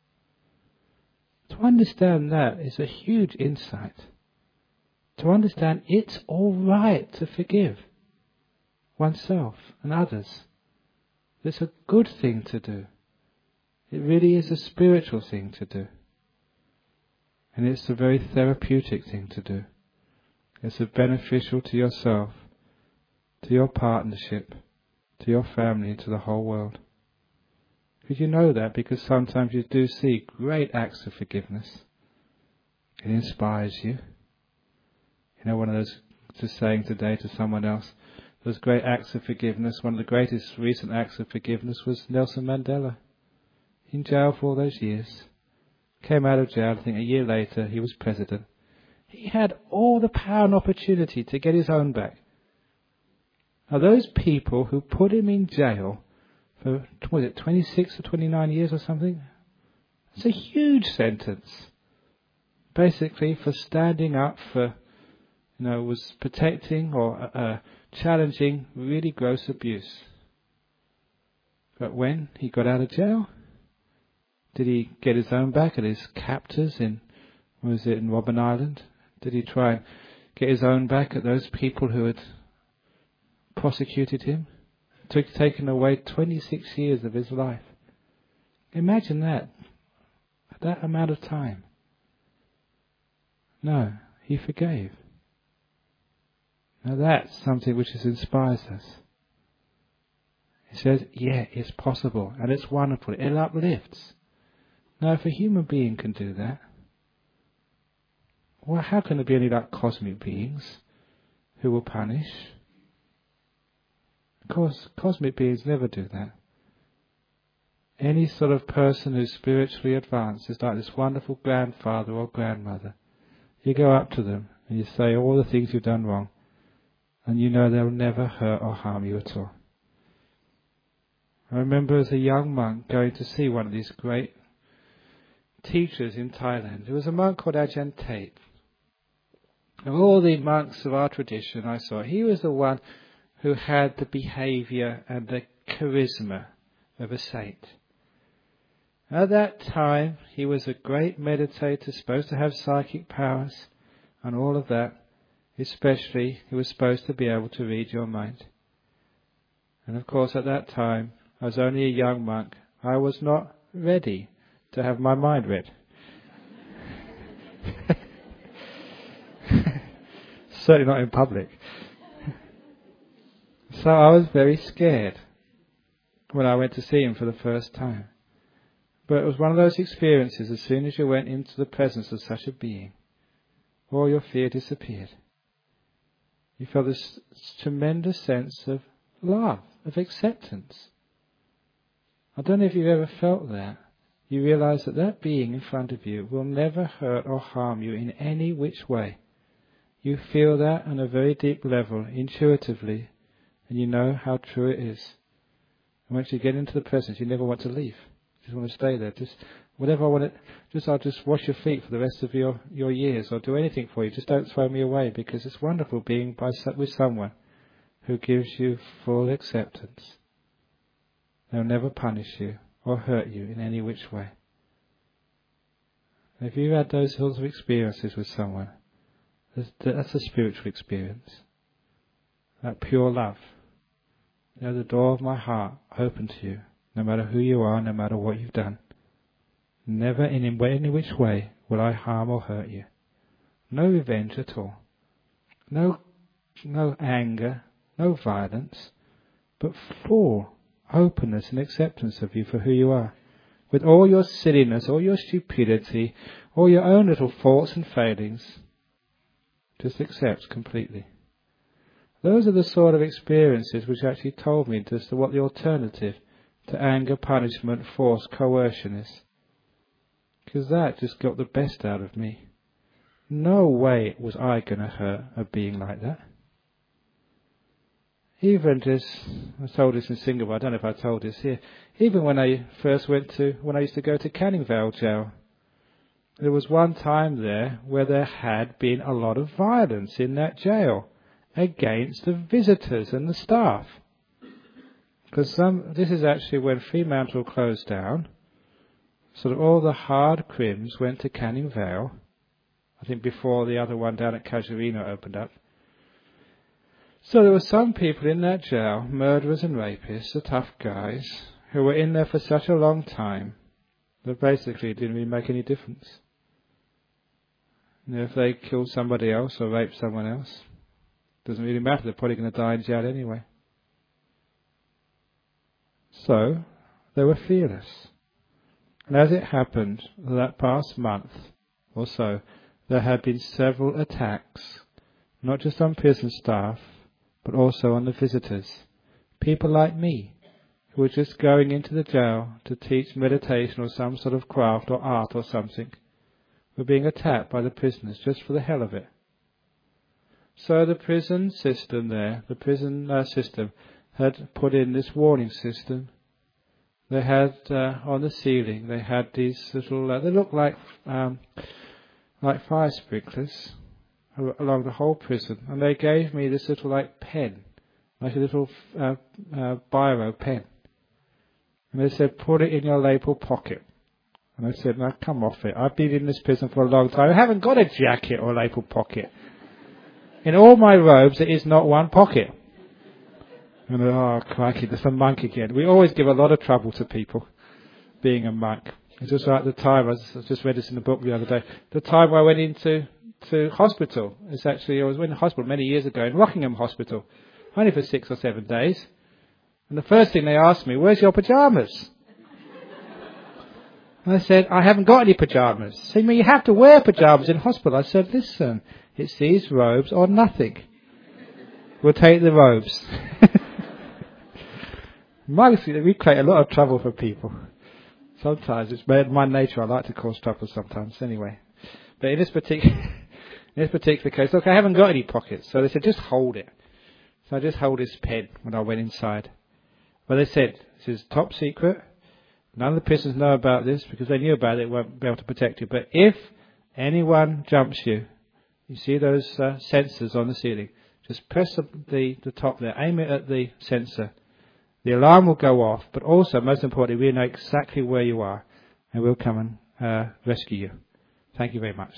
To understand that is a huge insight. To understand it's all right to forgive oneself and others. It's a good thing to do. It really is a spiritual thing to do. And it's a very therapeutic thing to do. It's a beneficial to yourself, to your partnership, to your family, and to the whole world. Because you know that because sometimes you do see great acts of forgiveness. It inspires you. You know, one of those, just saying today to someone else, those great acts of forgiveness, one of the greatest recent acts of forgiveness was Nelson Mandela. In jail for all those years. Came out of jail, I think a year later, he was president. He had all the power and opportunity to get his own back. Now those people who put him in jail for, what was it, twenty-six or twenty-nine years or something? It's a huge sentence. Basically for standing up for, you know, was protecting or uh, challenging really gross abuse. But when he got out of jail, did he get his own back at his captors in, what was it, in Robben Island? Did he try and get his own back at those people who had prosecuted him? Took taken away twenty-six years of his life. Imagine that. At that amount of time. No, he forgave. Now that's something which inspires us. He says, yeah, it's possible and it's wonderful. It uplifts. Now if a human being can do that, well, how can there be any like cosmic beings who will punish? Of course, cosmic beings never do that. Any sort of person who's spiritually advanced is like this wonderful grandfather or grandmother. You go up to them and you say all the things you've done wrong, and you know they'll never hurt or harm you at all. I remember as a young monk going to see one of these great teachers in Thailand. There was a monk called Ajahn Tate. Of all the monks of our tradition I saw, he was the one who had the behaviour and the charisma of a saint. At that time, he was a great meditator, supposed to have psychic powers and all of that. Especially, he was supposed to be able to read your mind. And of course, at that time, I was only a young monk. I was not ready to have my mind read. Certainly not in public. So I was very scared when I went to see him for the first time. But it was one of those experiences, as soon as you went into the presence of such a being, all your fear disappeared. You felt this tremendous sense of love, of acceptance. I don't know if you've ever felt that. You realise that that being in front of you will never hurt or harm you in any which way. You feel that on a very deep level, intuitively, and you know how true it is. And once you get into the presence, you never want to leave. You just want to stay there. Just whatever I want to, just I'll just wash your feet for the rest of your, your years, or do anything for you. Just don't throw me away, because it's wonderful being by with someone who gives you full acceptance. They'll never punish you or hurt you in any which way. If you've had those sorts of experiences with someone, that's a spiritual experience. That pure love. You know, the door of my heart open to you, no matter who you are, no matter what you've done. Never in any which way will I harm or hurt you. No revenge at all. No, no anger, no violence, but full openness and acceptance of you for who you are. With all your silliness, all your stupidity, all your own little faults and failings, just accept completely. Those are the sort of experiences which actually told me as to what the alternative to anger, punishment, force, coercion is. Because that just got the best out of me. No way was I going to hurt a being like that. Even just, I told this in Singapore, I don't know if I told this here, even when I first went to, when I used to go to Canning Vale jail, there was one time there where there had been a lot of violence in that jail against the visitors and the staff. Because some, this is actually when Fremantle closed down, sort of all the hard crims went to Canning Vale, I think before the other one down at Casuarina opened up. So there were some people in that jail, murderers and rapists, the tough guys, who were in there for such a long time that basically it didn't really make any difference. You know, if they killed somebody else or raped someone else, it doesn't really matter, they're probably going to die in jail anyway. So, they were fearless. And as it happened, that past month or so, there had been several attacks, not just on prison staff, but also on the visitors. People like me, who were just going into the jail to teach meditation or some sort of craft or art or something, were being attacked by the prisoners just for the hell of it. So the prison system there, the prison uh, system, had put in this warning system. They had, uh, on the ceiling, they had these little, uh, they looked like, um, like fire sprinklers along the whole prison, and they gave me this little like pen, like a little uh, uh, biro pen, and they said, put it in your lapel pocket. And I said, now come off it, I've been in this prison for a long time, I haven't got a jacket or lapel pocket. In all my robes there is not one pocket. And oh crikey, there's a monk again. We always give a lot of trouble to people being a monk. It's just like the time, I just read this in the book the other day, the time I went into to hospital. It's actually, I was in hospital many years ago in Rockingham Hospital, only for six or seven days. And the first thing they asked me, where's your pyjamas? And I said, I haven't got any pyjamas. They said, well, you have to wear pyjamas in hospital. I said, listen, it's these robes or nothing. We'll take the robes. We create a lot of trouble for people. Sometimes it's my nature. I like to cause trouble sometimes anyway. But in this particular in this particular case, look, I haven't got any pockets. So they said, just hold it. So I just hold this pen when I went inside. But they said, this is top secret. None of the prisoners know about this because they knew about it, they won't be able to protect you. But if anyone jumps you, you see those uh, sensors on the ceiling, just press the, the, the top there, aim it at the sensor. The alarm will go off, but also, most importantly, we know exactly where you are, and we'll come and uh, rescue you. Thank you very much.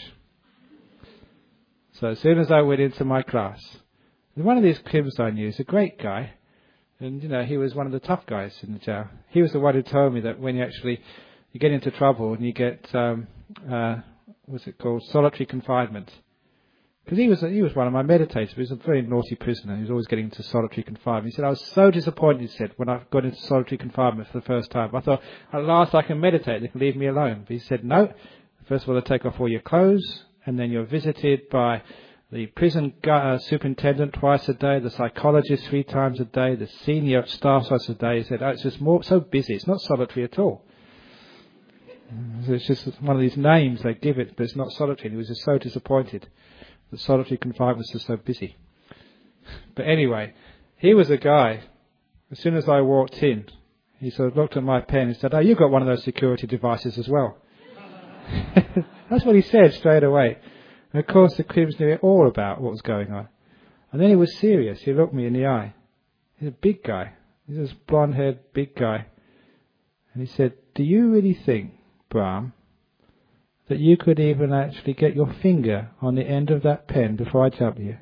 So as soon as I went into my class, one of these crims I knew is a great guy, and you know he was one of the tough guys in the jail. He was the one who told me that when you actually you get into trouble and you get um, uh, what's it called, solitary confinement. Because he was he was one of my meditators. He was a very naughty prisoner. He was always getting into solitary confinement. He said, I was so disappointed, he said, when I got into solitary confinement for the first time. I thought, at last I can meditate. They can leave me alone. But he said, no. First of all, they take off all your clothes, and then you're visited by the prison uh, superintendent twice a day, the psychologist three times a day, the senior staff twice a day. He said, oh, it's just more so busy. It's not solitary at all. It's just one of these names they give it, but it's not solitary. He was just so disappointed. The solitary confinement was just so busy. But anyway, he was a guy, as soon as I walked in, he sort of looked at my pen and said, oh, you've got one of those security devices as well. That's what he said straight away. And of course the crims knew all about what was going on. And then he was serious. He looked me in the eye. He's a big guy. He's this blonde-haired big guy. And he said, do you really think, Brahm, that you could even actually get your finger on the end of that pen before I jump you?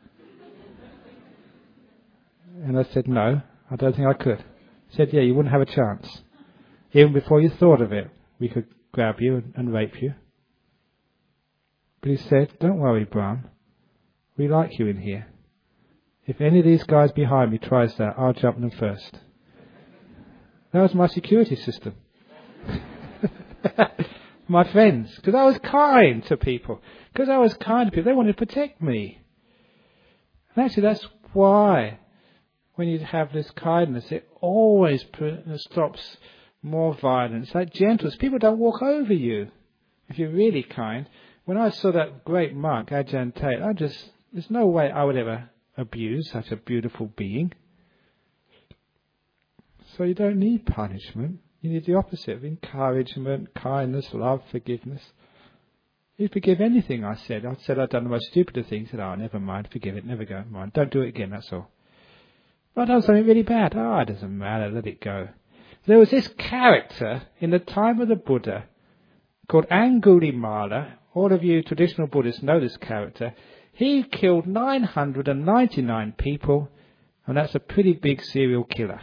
And I said, no, I don't think I could. He said, yeah, you wouldn't have a chance. Even before you thought of it, we could grab you and, and rape you. But he said, don't worry, Brahm. We like you in here. If any of these guys behind me tries that, I'll jump them first. That was my security system. My friends, because I was kind to people, because I was kind to people, they wanted to protect me. And actually that's why when you have this kindness, it always stops more violence. Like gentleness, people don't walk over you if you're really kind. when I saw that great monk, Ajahn Tate, I just, there's no way I would ever abuse such a beautiful being. So you don't need punishment. You need the opposite of encouragement, kindness, love, forgiveness. You forgive anything I said. I said I'd done the most stupid things. He said, oh, never mind, forgive it, never go, mind. Don't do it again, that's all. But I've done something really bad. Oh, it doesn't matter, let it go. There was this character in the time of the Buddha called Angulimala. All of you traditional Buddhists know this character. He killed nine hundred ninety-nine people, and that's a pretty big serial killer.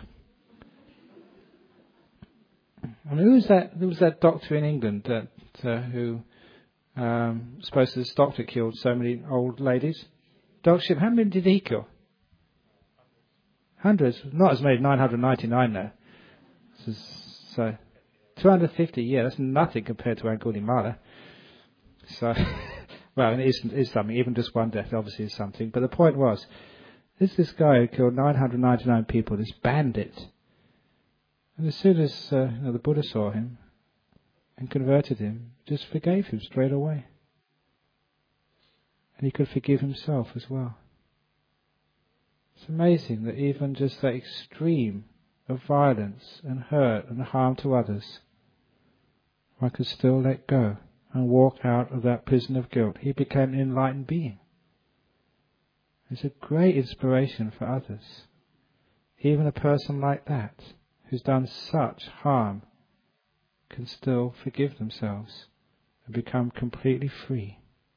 And who was that? Who was that doctor in England that uh, who um, supposed to this doctor killed so many old ladies? Doctor Ship. How many did he kill? Hundreds. Not as many as nine hundred ninety-nine though. So, so two hundred fifty. Yeah, that's nothing compared to Angulimala. So, well, it is, it is something. Even just one death obviously is something. But the point was, this is this guy who killed nine hundred ninety-nine people. This bandit. And as soon as uh, you know, the Buddha saw him and converted him, just forgave him straight away. And he could forgive himself as well. It's amazing that even just that extreme of violence and hurt and harm to others, I could still let go and walk out of that prison of guilt. He became an enlightened being. It's a great inspiration for others. Even a person like that, who's done such harm, can still forgive themselves and become completely free.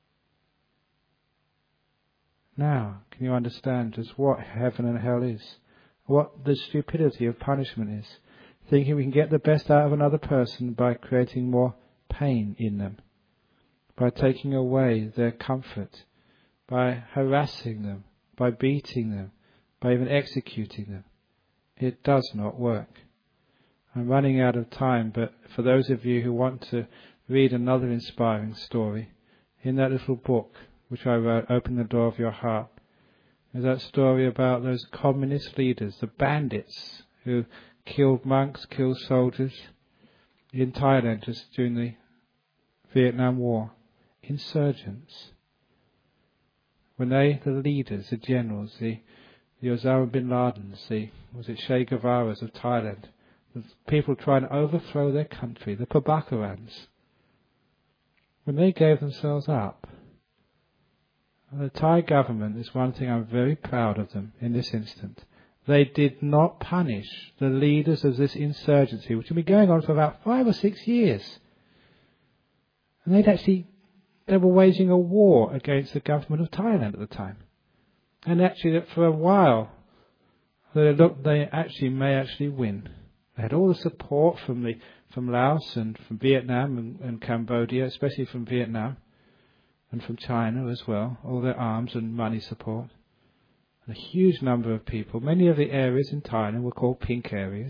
Now, can you understand just what heaven and hell is? What the stupidity of punishment is? Thinking we can get the best out of another person by creating more pain in them, by taking away their comfort, by harassing them, by beating them, by even executing them. It does not work. I'm running out of time, but for those of you who want to read another inspiring story, in that little book which I wrote, Open the Door of Your Heart, there's that story about those communist leaders, the bandits who killed monks, killed soldiers in Thailand just during the Vietnam War. Insurgents. When they, the leaders, the generals, the, the Osama bin Ladens, the, was it Che Guevara's of Thailand, the people trying to overthrow their country, the Prabhakarans, when they gave themselves up, the Thai government is one thing I'm very proud of them in this instant. They did not punish the leaders of this insurgency, which had been going on for about five or six years. And they'd actually, they were waging a war against the government of Thailand at the time. And actually, for a while, they looked, they actually may actually win. They had all the support from the from Laos and from Vietnam and, and Cambodia, especially from Vietnam, and from China as well, all their arms and money support. And a huge number of people, many of the areas in Thailand were called pink areas.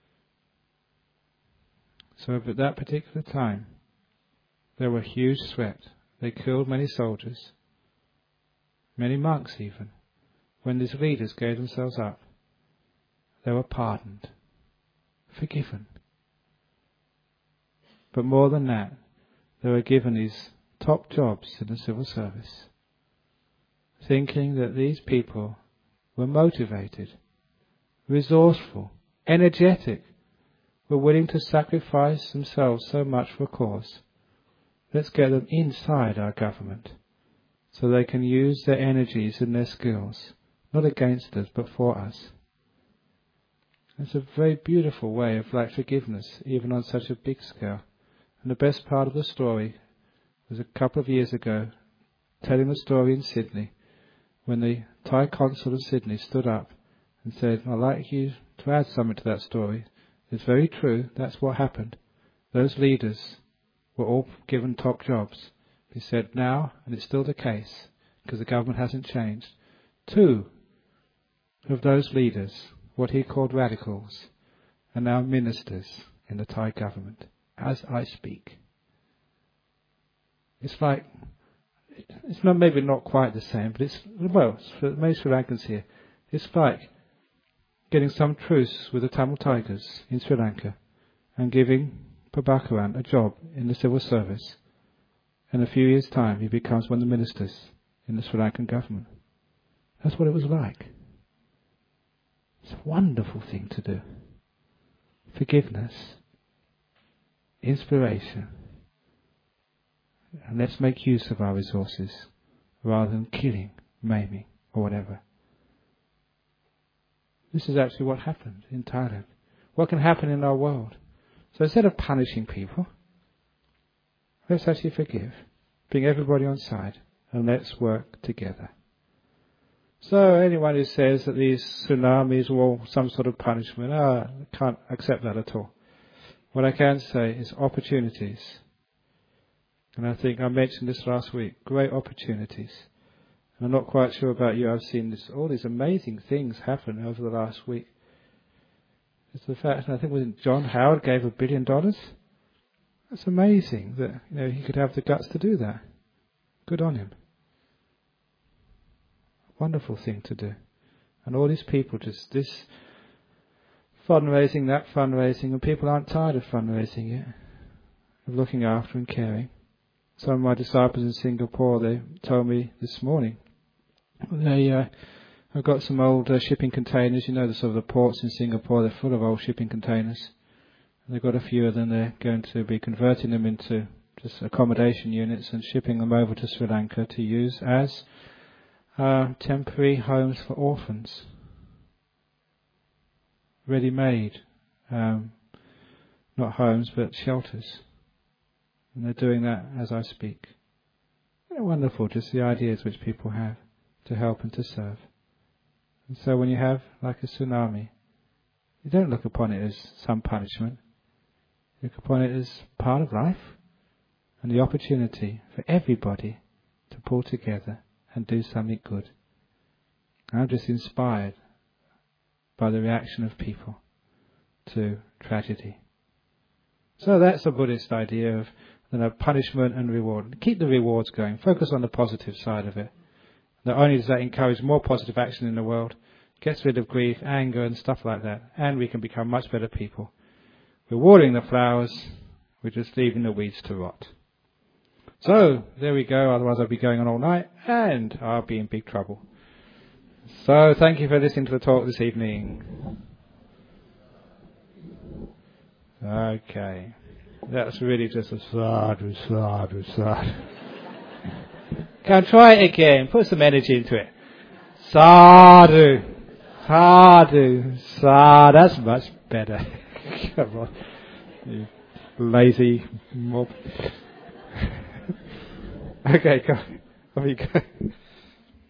So at that particular time, there were a huge threat. They killed many soldiers, many monks even. When these leaders gave themselves up, they were pardoned, forgiven. But more than that, they were given these top jobs in the civil service, thinking that these people were motivated, resourceful, energetic, were willing to sacrifice themselves so much for a cause. Let's get them inside our government so they can use their energies and their skills, not against us, but for us. It's a very beautiful way of like forgiveness, even on such a big scale. And the best part of the story was a couple of years ago, telling the story in Sydney, when the Thai consul of Sydney stood up and said, I'd like you to add something to that story. It's very true, that's what happened. Those leaders were all given top jobs. He said now, and it's still the case, because the government hasn't changed, two of those leaders, what he called radicals, are now ministers in the Thai government, as I speak. It's like, it's not maybe not quite the same, but it's, well, for most Sri Lankans here, it's like getting some truce with the Tamil Tigers in Sri Lanka and giving Prabhakaran a job in the civil service. In a few years' time, he becomes one of the ministers in the Sri Lankan government. That's what it was like. It's a wonderful thing to do. Forgiveness, inspiration, and let's make use of our resources rather than killing, maiming, or whatever. This is actually what happened in Thailand. What can happen in our world? So instead of punishing people, let's actually forgive, bring everybody on side, and let's work together. So anyone who says that these tsunamis were all some sort of punishment, ah, I can't accept that at all. What I can say is opportunities. And I think I mentioned this last week, great opportunities. And I'm not quite sure about you, I've seen this, all these amazing things happen over the last week. It's the fact, and I think when John Howard gave a billion dollars, that's amazing that, you know, he could have the guts to do that. Good on him. Wonderful thing to do. And all these people just, this fundraising, that fundraising, and people aren't tired of fundraising yet, of looking after and caring. Some of my disciples in Singapore, they told me this morning, they uh, have got some old uh, shipping containers. You know, the sort of the ports in Singapore, they're full of old shipping containers. And they've got a few of them. They're going to be converting them into just accommodation units and shipping them over to Sri Lanka to use as uh, temporary homes for orphans. Ready-made, um, not homes, but shelters. And they're doing that as I speak. Isn't it wonderful, just the ideas which people have to help and to serve. And so when you have, like a tsunami, you don't look upon it as some punishment. You look upon it as part of life and the opportunity for everybody to pull together and do something good. I'm just inspired by the reaction of people to tragedy. So that's the Buddhist idea of, you know, punishment and reward. Keep the rewards going. Focus on the positive side of it. Not only does that encourage more positive action in the world, gets rid of grief, anger and stuff like that, and we can become much better people. We're watering the flowers, we're just leaving the weeds to rot. So, there we go, otherwise I'll be going on all night, and I'll be in big trouble. So, thank you for listening to the talk this evening. Okay. That's really just a sadhu, sadhu, sadhu. Can I try it again? Put some energy into it. Sadhu, sadhu, sadhu. That's much better. Come on, you lazy mob. Okay, go. Off you go.